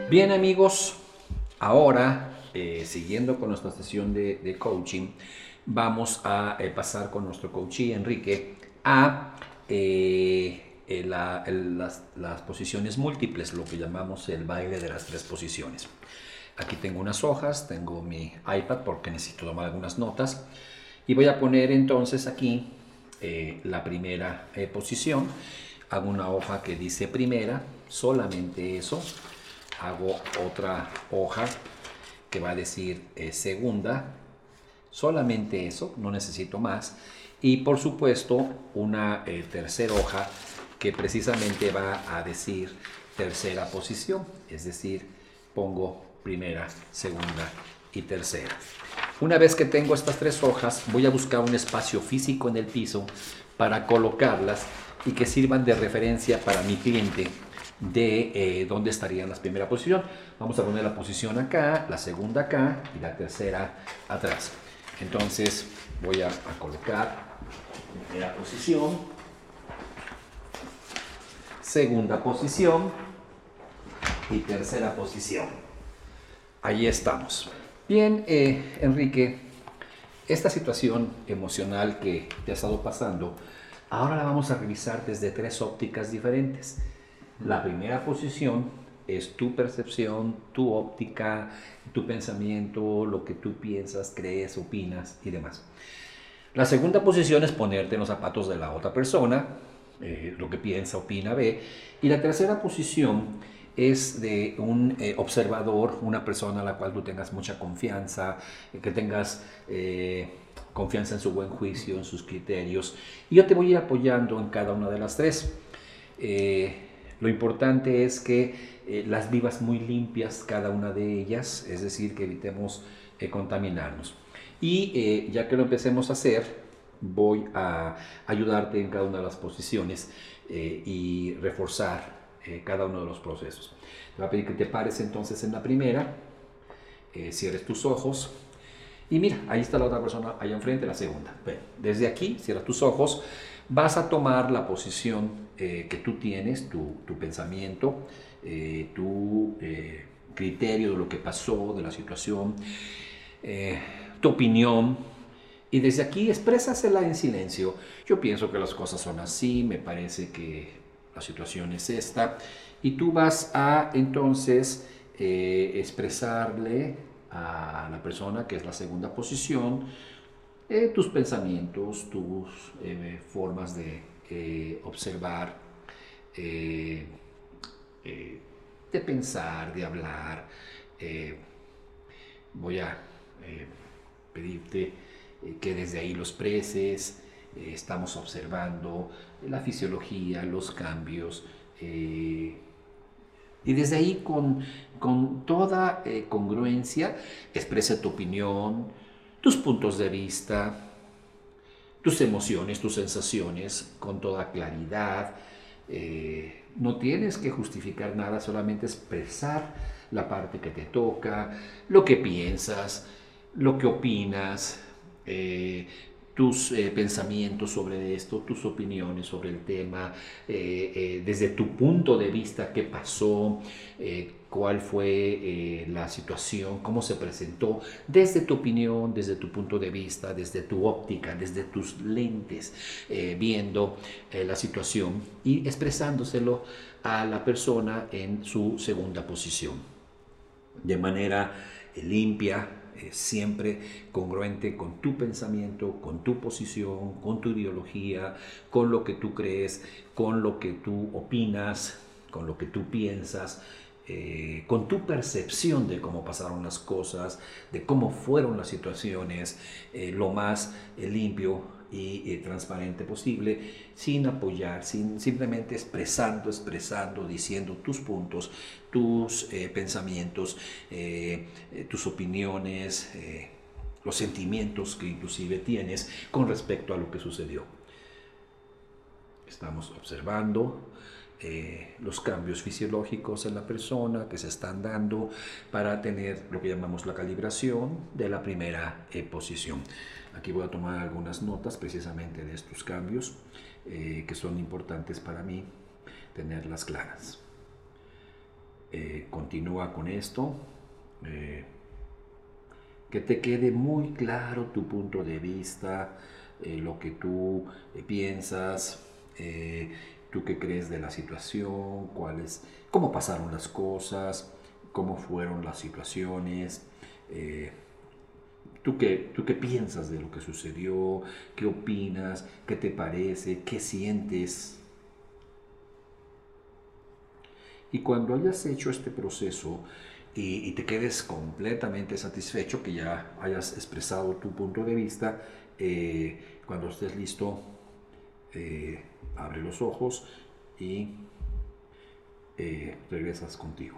Bien amigos, ahora siguiendo con nuestra sesión de coaching, vamos a pasar con nuestro coachee Enrique a las posiciones múltiples, lo que llamamos el baile de las tres posiciones. Aquí tengo unas hojas, tengo mi iPad porque necesito tomar algunas notas y voy a poner entonces aquí la primera posición. Hago una hoja que dice primera, solamente eso. Hago otra hoja que va a decir segunda, solamente eso, no necesito más. Y por supuesto una tercera hoja que precisamente va a decir tercera posición, es decir, pongo primera, segunda y tercera. Una vez que tengo estas tres hojas, voy a buscar un espacio físico en el piso para colocarlas y que sirvan de referencia para mi cliente de dónde estarían las primeras posiciones. Vamos a poner la posición acá, la segunda acá y la tercera atrás. Entonces voy a colocar primera posición, segunda posición y tercera posición. Ahí estamos. Bien, Enrique, esta situación emocional que te ha estado pasando, ahora la vamos a revisar desde tres ópticas diferentes. La primera posición es tu percepción, tu óptica, tu pensamiento, lo que tú piensas, crees, opinas y demás. La segunda posición es ponerte en los zapatos de la otra persona, lo que piensa, opina, ve. Y la tercera posición es de un observador, una persona a la cual tú tengas mucha confianza, que tengas confianza en su buen juicio, en sus criterios. Y yo te voy a ir apoyando en cada una de las tres. Lo importante es que las vivas muy limpias cada una de ellas, es decir, que evitemos contaminarnos. Y ya que lo empecemos a hacer, voy a ayudarte en cada una de las posiciones y reforzar cada uno de los procesos. Te voy a pedir que te pares entonces en la primera, cierres tus ojos y mira, ahí está la otra persona, allá enfrente, la segunda. Bueno, desde aquí, cierra tus ojos, vas a tomar la posición que tú tienes, tu pensamiento, tu criterio de lo que pasó, de la situación, tu opinión, y desde aquí exprésasela en silencio. Yo pienso que las cosas son así, me parece que la situación es esta, y tú vas a entonces expresarle a la persona que es la segunda posición tus pensamientos, tus formas de observar, eh, eh, de pensar, de hablar. Eh, Voy a pedirte que desde ahí los expreses. Estamos observando la fisiología, los cambios. Y desde ahí, con toda congruencia, expresa tu opinión, tus puntos de vista, tus emociones, tus sensaciones, con toda claridad. No tienes que justificar nada, solamente expresar la parte que te toca, lo que piensas, lo que opinas, tus pensamientos sobre esto, tus opiniones sobre el tema, desde tu punto de vista, qué pasó, cuál fue la situación, cómo se presentó, desde tu opinión, desde tu punto de vista, desde tu óptica, desde tus lentes, viendo la situación y expresándoselo a la persona en su segunda posición, de manera limpia, siempre congruente con tu pensamiento, con tu posición, con tu ideología, con lo que tú crees, con lo que tú opinas, con lo que tú piensas, con tu percepción de cómo pasaron las cosas, de cómo fueron las situaciones, lo más limpio y transparente posible, sin apoyar, simplemente expresando, diciendo tus puntos, tus pensamientos, tus opiniones, los sentimientos que inclusive tienes con respecto a lo que sucedió. Estamos observando los cambios fisiológicos en la persona que se están dando para tener lo que llamamos la calibración de la primera posición. Aquí voy a tomar algunas notas precisamente de estos cambios que son importantes para mí tenerlas claras. Continúa con esto. Que te quede muy claro tu punto de vista, lo que tú piensas, tú qué crees de la situación, cómo pasaron las cosas, cómo fueron las situaciones, tú qué piensas de lo que sucedió, qué opinas, qué te parece, qué sientes. Y cuando hayas hecho este proceso y te quedes completamente satisfecho, que ya hayas expresado tu punto de vista, cuando estés listo, abre los ojos y regresas contigo.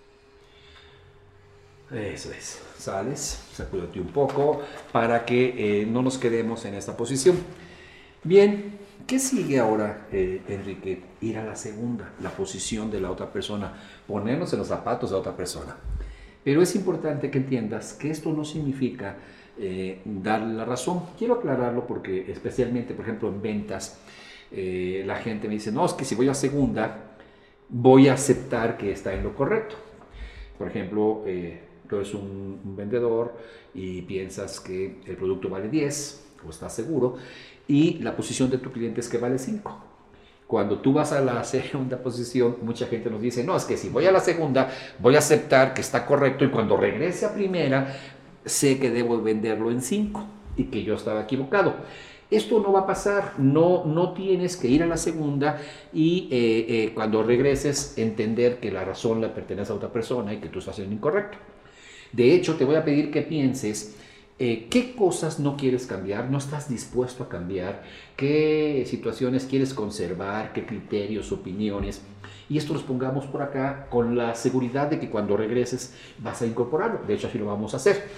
Eso es, sales, sacúdete un poco para que no nos quedemos en esta posición. Bien, ¿qué sigue ahora, Enrique? Ir a la segunda, la posición de la otra persona, ponernos en los zapatos de la otra persona. Pero es importante que entiendas que esto no significa darle la razón. Quiero aclararlo porque especialmente, por ejemplo, en ventas, la gente me dice, no, es que si voy a segunda, voy a aceptar que está en lo correcto. Por ejemplo, tú eres un vendedor y piensas que el producto vale 10 o estás seguro y la posición de tu cliente es que vale 5. Cuando tú vas a la segunda posición, mucha gente nos dice, no, es que si voy a la segunda, voy a aceptar que está correcto y cuando regrese a primera, sé que debo venderlo en 5 y que yo estaba equivocado. Esto no va a pasar, no tienes que ir a la segunda y cuando regreses entender que la razón le pertenece a otra persona y que tú estás en lo incorrecto. De hecho, te voy a pedir que pienses qué cosas no quieres cambiar, no estás dispuesto a cambiar, qué situaciones quieres conservar, qué criterios, opiniones. Y esto los pongamos por acá con la seguridad de que cuando regreses vas a incorporarlo. De hecho, así lo vamos a hacer.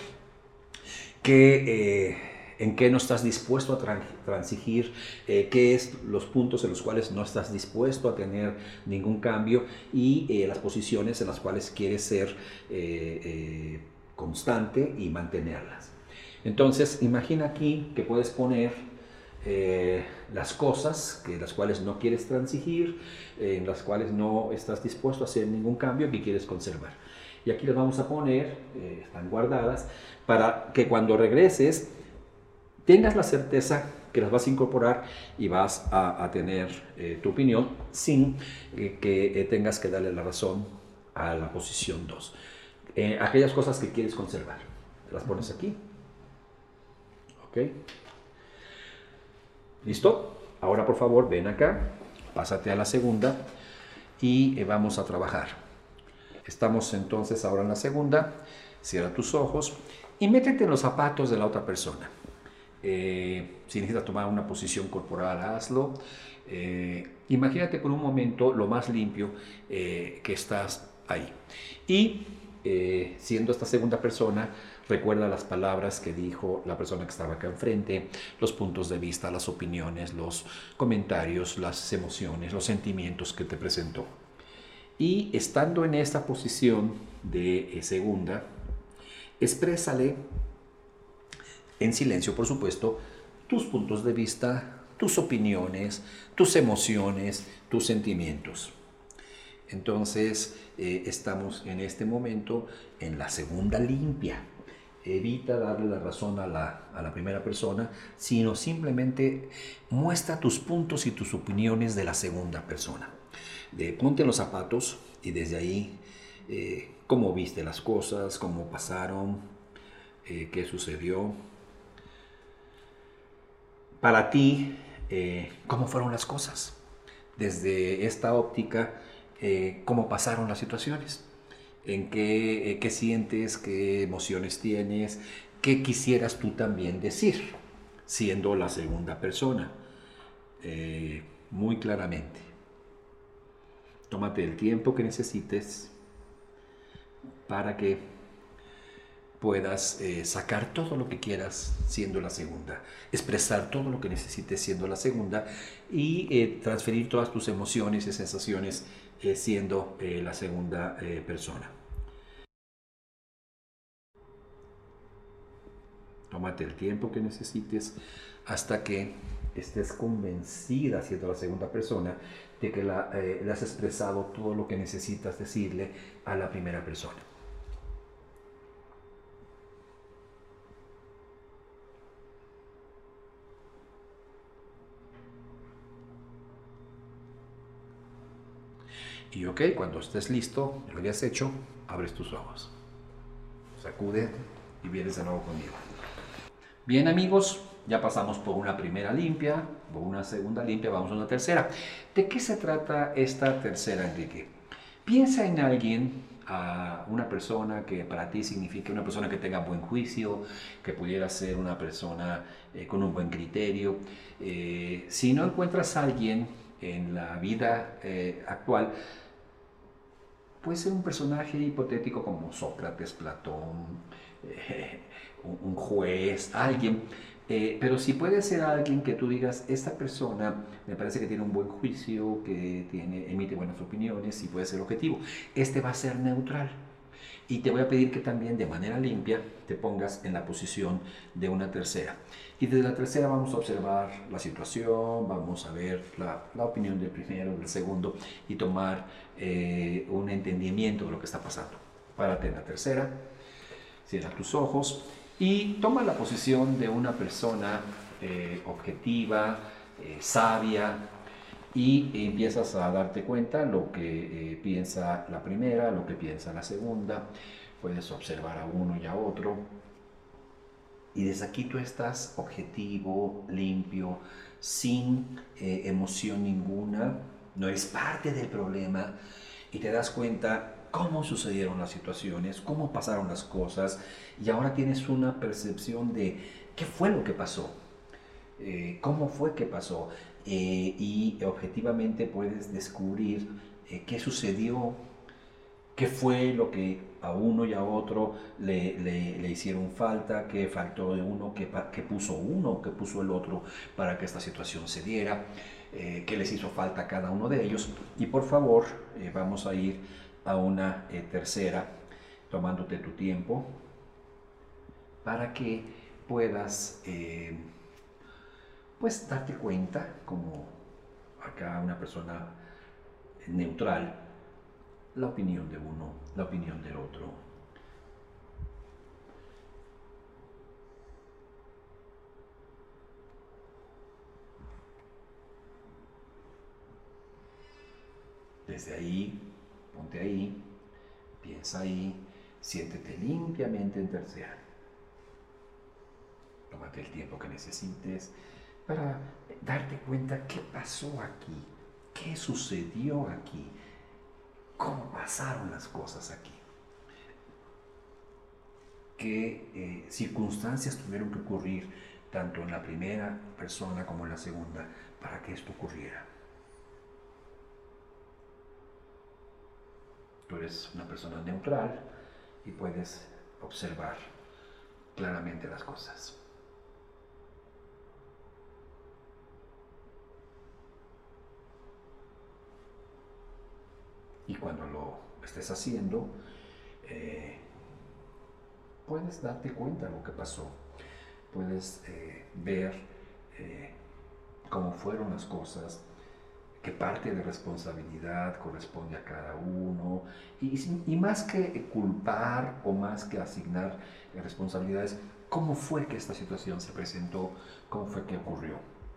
En qué no estás dispuesto a transigir, qué es los puntos en los cuales no estás dispuesto a tener ningún cambio y las posiciones en las cuales quieres ser constante y mantenerlas. Entonces, imagina aquí que puedes poner las cosas las cuales no quieres transigir, en las cuales no estás dispuesto a hacer ningún cambio que quieres conservar. Y aquí las vamos a poner, están guardadas, para que cuando regreses tengas la certeza que las vas a incorporar y vas a tener tu opinión sin que tengas que darle la razón a la posición 2. Aquellas cosas que quieres conservar, las pones aquí. ¿Ok? ¿Listo? Ahora por favor ven acá, pásate a la segunda y vamos a trabajar. Estamos entonces ahora en la segunda, cierra tus ojos y métete en los zapatos de la otra persona. Si necesitas tomar una posición corporal, hazlo. Imagínate por un momento lo más limpio que estás ahí. Y siendo esta segunda persona, recuerda las palabras que dijo la persona que estaba acá enfrente, los puntos de vista, las opiniones, los comentarios, las emociones, los sentimientos que te presentó. Y estando en esta posición de segunda, exprésale en silencio, por supuesto, tus puntos de vista, tus opiniones, tus emociones, tus sentimientos. Entonces, estamos en este momento en la segunda limpia. Evita darle la razón a la primera persona, sino simplemente muestra tus puntos y tus opiniones de la segunda persona. Ponte en los zapatos y desde ahí, cómo viste las cosas, cómo pasaron, qué sucedió. Para ti, ¿cómo fueron las cosas? Desde esta óptica, ¿cómo pasaron las situaciones? ¿En qué sientes? ¿Qué emociones tienes? ¿Qué quisieras tú también decir, siendo la segunda persona? Muy claramente. Tómate el tiempo que necesites para que puedas sacar todo lo que quieras siendo la segunda, expresar todo lo que necesites siendo la segunda y transferir todas tus emociones y sensaciones siendo la segunda persona. Tómate el tiempo que necesites hasta que estés convencida, siendo la segunda persona, de que le has expresado todo lo que necesitas decirle a la primera persona. Y ok, cuando estés listo, lo hayas hecho, abres tus ojos. Sacude y vienes de nuevo conmigo. Bien amigos, ya pasamos por una primera limpia, por una segunda limpia, vamos a una tercera. ¿De qué se trata esta tercera, Enrique? Piensa en alguien, a una persona que para ti signifique una persona que tenga buen juicio, que pudiera ser una persona con un buen criterio. Si no encuentras a alguien en la vida actual, puede ser un personaje hipotético como Sócrates, Platón, eh, un juez, alguien. Pero si puede ser alguien que tú digas, esta persona me parece que tiene un buen juicio, que emite buenas opiniones y puede ser objetivo. Este va a ser neutral. Y te voy a pedir que también de manera limpia te pongas en la posición de una tercera. Y desde la tercera vamos a observar la situación, vamos a ver la opinión del primero, del segundo y tomar un entendimiento de lo que está pasando. Párate en la tercera, cierra tus ojos y toma la posición de una persona objetiva, sabia, y empiezas a darte cuenta lo que piensa la primera, lo que piensa la segunda, puedes observar a uno y a otro, y desde aquí tú estás objetivo, limpio, sin emoción ninguna, no eres parte del problema y te das cuenta cómo sucedieron las situaciones, cómo pasaron las cosas, y ahora tienes una percepción de qué fue lo que pasó, cómo fue que pasó, y objetivamente puedes descubrir qué sucedió, qué fue lo que a uno y a otro le hicieron falta, qué faltó de uno, qué puso el otro para que esta situación se diera, qué les hizo falta a cada uno de ellos. Y por favor, vamos a ir a una tercera, tomándote tu tiempo, para que puedas pues darte cuenta, como acá una persona neutral, la opinión de uno, la opinión del otro. Desde ahí, ponte ahí, piensa ahí, siéntete limpiamente en tercera. Tómate el tiempo que necesites para darte cuenta qué pasó aquí, qué sucedió aquí, cómo pasaron las cosas aquí, qué circunstancias tuvieron que ocurrir tanto en la primera persona como en la segunda para que esto ocurriera. Tú eres una persona neutral y puedes observar claramente las cosas. Y cuando lo estés haciendo, puedes darte cuenta de lo que pasó. Puedes ver cómo fueron las cosas, qué parte de responsabilidad corresponde a cada uno. Y más que culpar o más que asignar responsabilidades, ¿cómo fue que esta situación se presentó? ¿Cómo fue que ocurrió?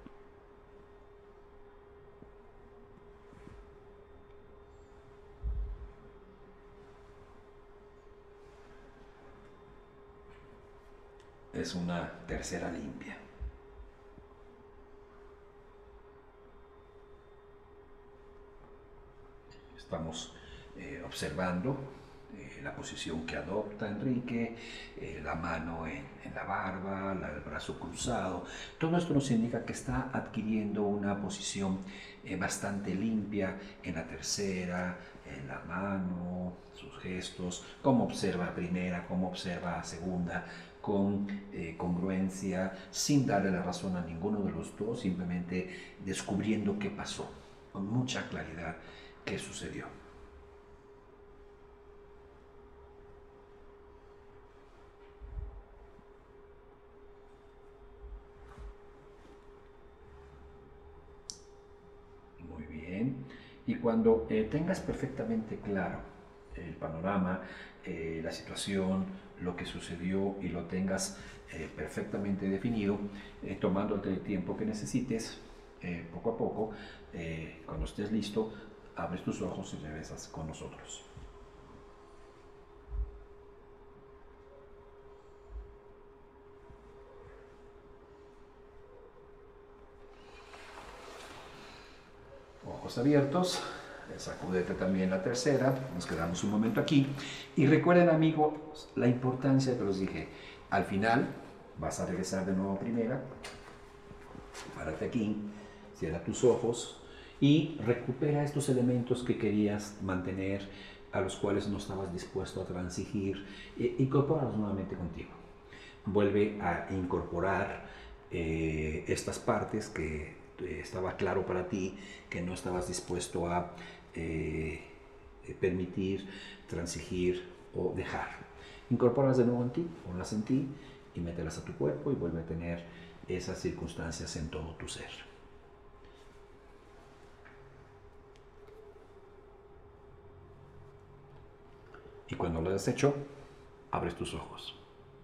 Es una tercera limpia. Estamos observando la posición que adopta Enrique, la mano en la barba, el brazo cruzado. Todo esto nos indica que está adquiriendo una posición bastante limpia en la tercera, en la mano, sus gestos, cómo observa a primera, cómo observa a segunda, con congruencia, sin darle la razón a ninguno de los dos, simplemente descubriendo qué pasó, con mucha claridad qué sucedió. cuando tengas perfectamente claro el panorama, la situación, lo que sucedió y lo tengas perfectamente definido, tomándote el tiempo que necesites, poco a poco, cuando estés listo, abres tus ojos y regresas con nosotros. Ojos abiertos, sacúdete también la tercera, nos quedamos un momento aquí y recuerden amigos la importancia que los dije, al final vas a regresar de nuevo a primera, párate aquí, cierra tus ojos y recupera estos elementos que querías mantener, a los cuales no estabas dispuesto a transigir, incorpóralos nuevamente contigo. Vuelve a incorporar estas partes que estaba claro para ti que no estabas dispuesto a permitir, transigir o dejar. Incorpóralas de nuevo en ti, ponlas en ti y mételas a tu cuerpo y vuelve a tener esas circunstancias en todo tu ser. Y cuando lo hayas hecho, abres tus ojos.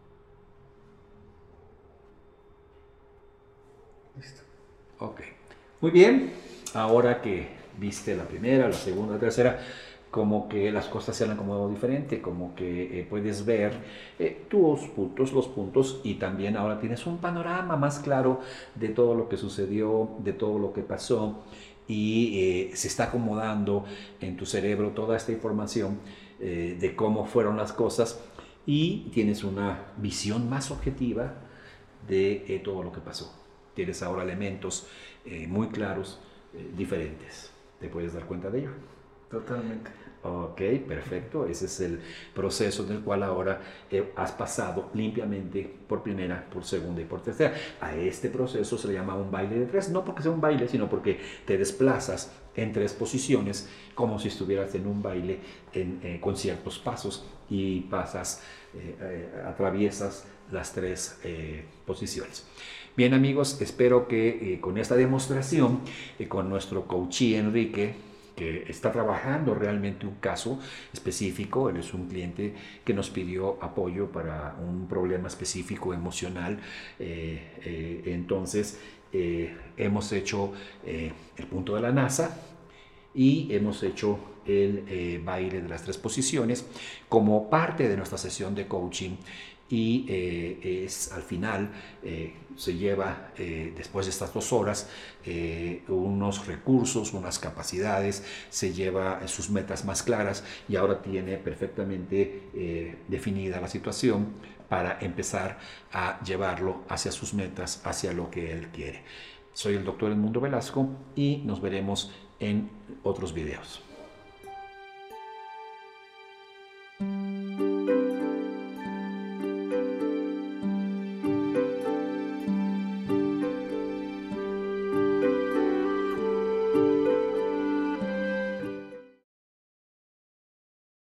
Listo. Ok. Muy bien. Ahora que viste la primera, la segunda, la tercera, como que las cosas se han acomodado diferente, como que puedes ver tus puntos, los puntos, y también ahora tienes un panorama más claro de todo lo que sucedió, de todo lo que pasó, y se está acomodando en tu cerebro toda esta información de cómo fueron las cosas, y tienes una visión más objetiva de todo lo que pasó. Tienes ahora elementos muy claros, diferentes. ¿Te puedes dar cuenta de ello? Totalmente. Ok, perfecto. Ese es el proceso del cual ahora has pasado limpiamente por primera, por segunda y por tercera. A este proceso se le llama un baile de tres, no porque sea un baile, sino porque te desplazas en tres posiciones como si estuvieras en un baile con ciertos pasos y pasas, atraviesas las tres posiciones. Bien amigos, espero que con esta demostración, con nuestro coachee Enrique, que está trabajando realmente un caso específico, él es un cliente que nos pidió apoyo para un problema específico emocional, entonces hemos hecho el punto de la NASA y hemos hecho el baile de las tres posiciones como parte de nuestra sesión de coaching y es al final se lleva después de estas 2 horas unos recursos, unas capacidades, se lleva sus metas más claras y ahora tiene perfectamente definida la situación para empezar a llevarlo hacia sus metas, hacia lo que él quiere. Soy el doctor Edmundo Velasco y nos veremos en otros videos.